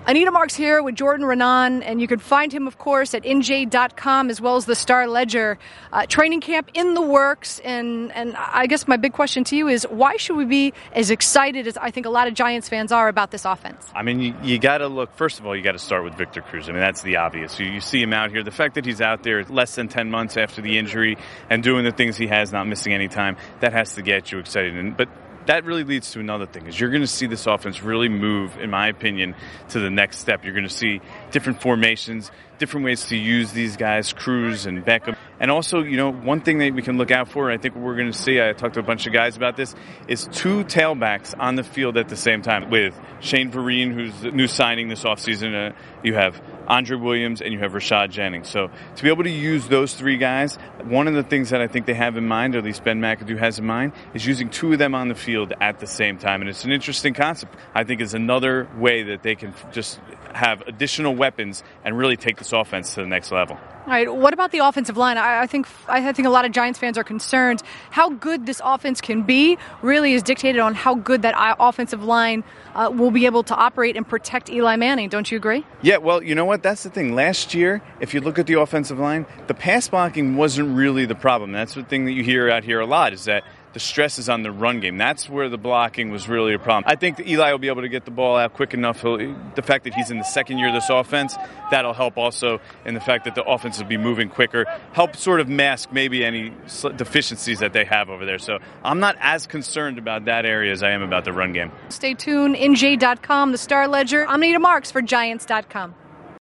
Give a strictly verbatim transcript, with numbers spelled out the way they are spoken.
Anita Marks here with Jordan Raanan, and you can find him, of course, at N J dot com as well as the Star Ledger. Uh, training camp in the works, and, and I guess my big question to you is, why should we be as excited as I think a lot of Giants fans are about this offense? I mean, you, you got to look, first of all, you got to start with Victor Cruz. I mean, that's the obvious. You, you see him out here. The fact that he's out there less than ten months after the injury and doing the things he has, not missing any time, that has to get you excited. And, but that really leads to another thing, is you're going to see this offense really move, in my opinion, to the next step. You're going to see different formations, different ways to use these guys, Cruz and Beckham. And also, you know, one thing that we can look out for, and I think what we're going to see, I talked to a bunch of guys about this, is two tailbacks on the field at the same time. With Shane Vereen, who's the new signing this offseason, uh, you have Andre Williams, and you have Rashad Jennings. So to be able to use those three guys, one of the things that I think they have in mind, or at least Ben McAdoo has in mind, is using two of them on the field at the same time. And it's an interesting concept. I think it's another way that they can just have additional weapons and really take this offense to the next level. All right. What about the offensive line? I, I think I think a lot of Giants fans are concerned. How good this offense can be really is dictated on how good that offensive line uh, will be able to operate and protect Eli Manning. Don't you agree? Yeah, well, you know what? That's the thing. Last year, if you look at the offensive line, the pass blocking wasn't really the problem. That's the thing that you hear out here a lot, is that the stress is on the run game. That's where the blocking was really a problem. I think that Eli will be able to get the ball out quick enough. He'll, the fact that he's in the second year of this offense, that'll help also. And the fact that the offense will be moving quicker, help sort of mask maybe any deficiencies that they have over there. So I'm not as concerned about that area as I am about the run game. Stay tuned. N J dot com, the Star Ledger. I'm Anita Marks for Giants dot com.